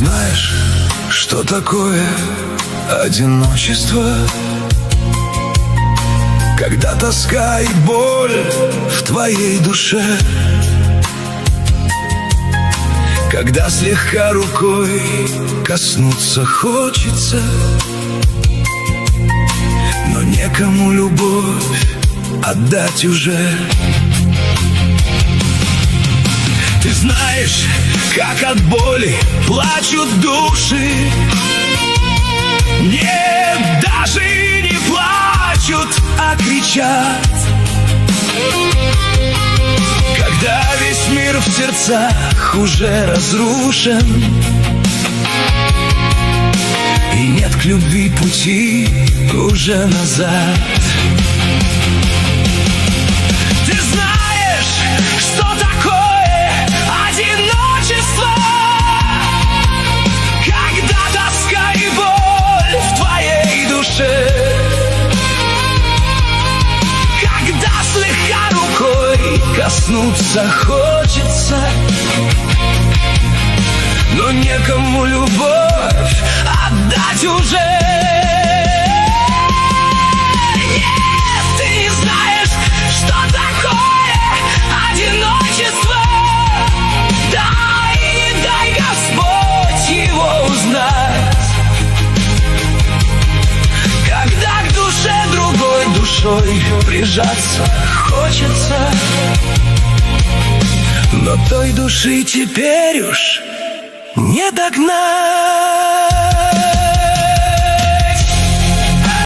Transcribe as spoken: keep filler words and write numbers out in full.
знаешь, что такое одиночество? Когда тоска и боль в твоей душе, когда слегка рукой коснуться хочется, но некому любовь отдать уже. Ты знаешь, как от боли плачут души. Нет, даже не плачут, а кричат. Когда весь мир в сердцах уже разрушен, и нет к любви пути уже назад. Ты знаешь, что такое одиночество, когда тоска и боль в твоей душе, когда слегка рукой коснуться хочется, но некому любовь отдать уже. Нет, ты не знаешь, что такое одиночество. Дай, не дай Господь его узнать, когда к душе другой душой прижаться хочется, но той души теперь уж не догнать.